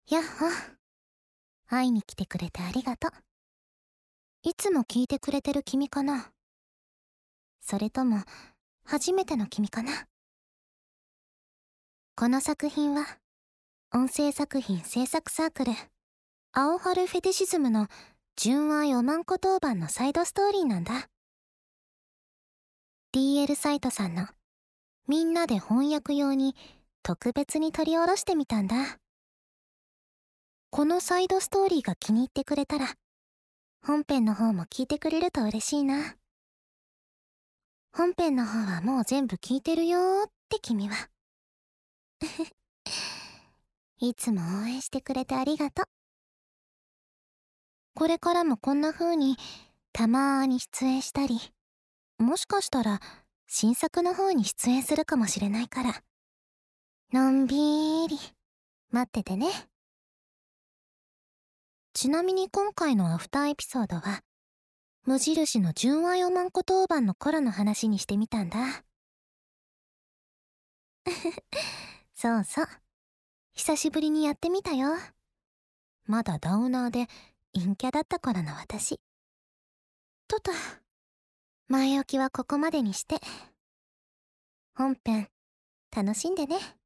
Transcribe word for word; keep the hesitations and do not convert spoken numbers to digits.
やっほ。会いに来てくれてありがとう。いつも聞いてくれてる君かな？それとも、初めての君かな？この作品は、音声作品制作サークル、青春フェティシズムの純愛おまんこ当番のサイドストーリーなんだ。ディーエル サイトさんの、みんなで翻訳用に特別に取り下ろしてみたんだ。このサイドストーリーが気に入ってくれたら、本編の方も聞いてくれると嬉しいな。本編の方はもう全部聞いてるよーって君は。いつも応援してくれてありがとう。これからもこんな風にたまーに出演したり、もしかしたら新作の方に出演するかもしれないから、のんびーり待っててね。ちなみに今回のアフターエピソードは、無印の純愛おまんこ当番の頃の話にしてみたんだ。そうそう。久しぶりにやってみたよ。まだダウナーで陰キャだった頃の私。とと、前置きはここまでにして。本編、楽しんでね。